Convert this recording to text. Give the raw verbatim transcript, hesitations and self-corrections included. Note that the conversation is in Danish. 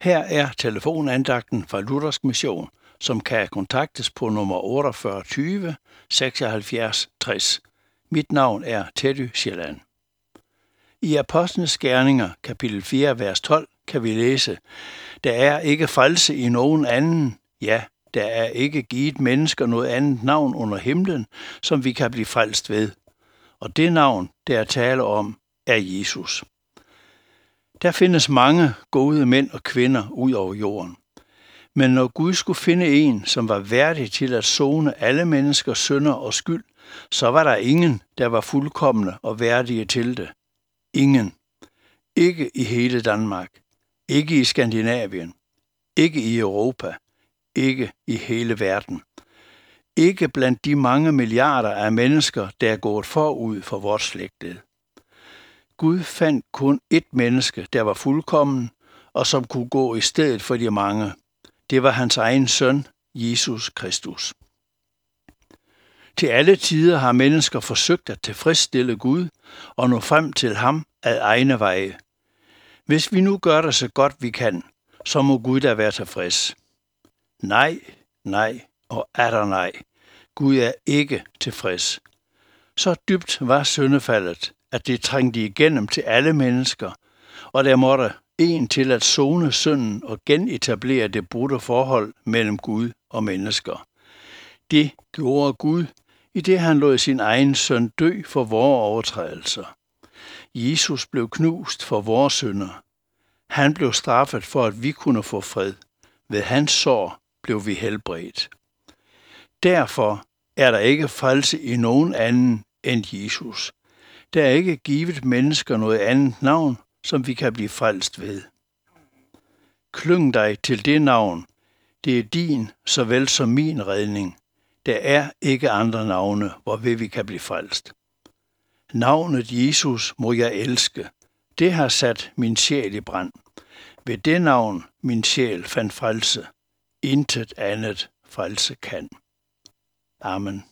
Her er telefonandagten fra Luthersk Mission, som kan kontaktes på nummer otteogfyrre tyve seksoghalvfjerds tres. Mit navn er Teddy Sjælland. I Apostlenes Gerninger, kapitel fire, vers tolv, kan vi læse: Der er ikke frelse i nogen anden, ja, der er ikke givet mennesker noget andet navn under himlen, som vi kan blive frelst ved. Og det navn, der er tale om, er Jesus. Der findes mange gode mænd og kvinder ud over jorden. Men når Gud skulle finde en, som var værdig til at sone alle menneskers synder og skyld, så var der ingen, der var fuldkomne og værdige til det. Ingen. Ikke i hele Danmark. Ikke i Skandinavien. Ikke i Europa. Ikke i hele verden. Ikke blandt de mange milliarder af mennesker, der er gået forud for vores slægtled. Gud fandt kun ét menneske, der var fuldkommen, og som kunne gå i stedet for de mange. Det var hans egen søn, Jesus Kristus. Til alle tider har mennesker forsøgt at tilfredsstille Gud og nå frem til ham ad egne veje. Hvis vi nu gør det så godt vi kan, så må Gud da være tilfreds. Nej, nej og atter nej. Gud er ikke tilfreds. Så dybt var syndefaldet, at det trængte igennem til alle mennesker, og der måtte en til at sone synden og genetablere det brudte forhold mellem Gud og mennesker. Det gjorde Gud, i det han lod sin egen søn dø for vores overtrædelser. Jesus blev knust for vores synder. Han blev straffet for, at vi kunne få fred. Ved hans sår blev vi helbredt. Derfor er der ikke frelse i nogen anden end Jesus. Der er ikke givet mennesker noget andet navn, som vi kan blive frelst ved. Klyng dig til det navn. Det er din såvel som min redning. Der er ikke andre navne, hvorved vi kan blive frelst. Navnet Jesus må jeg elske. Det har sat min sjæl i brand. Ved det navn min sjæl fandt frelse. Intet andet frelse kan. Amen.